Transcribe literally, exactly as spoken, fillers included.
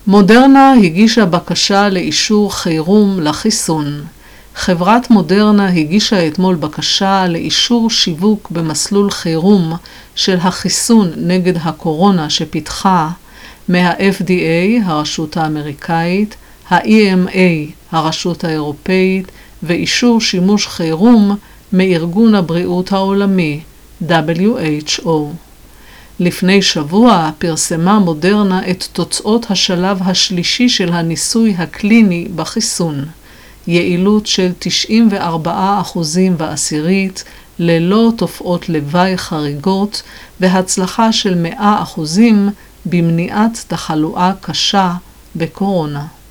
מודרנה הגישה בקשה לאישור חירום לחיסון. חברת מודרנה הגישה אתמול בקשה לאישור שיווק במסלול חירום של החיסון נגד הקורונה שפיתחה מה-אף די איי, הרשות האמריקאית, ה-אי אם איי, הרשות האירופאית, ואישור שימוש חירום מארגון הבריאות העולמי, דאבליו אייץ' או. לפני שבוע פרסמה מודרנה את תוצאות השלב השלישי של הניסוי הקליני בחיסון. יעילות של תשעים וארבעה אחוזים ועשירית, ללא תופעות לוואי חריגות, והצלחה של מאה אחוזים במניעת תחלואה קשה בקורונה.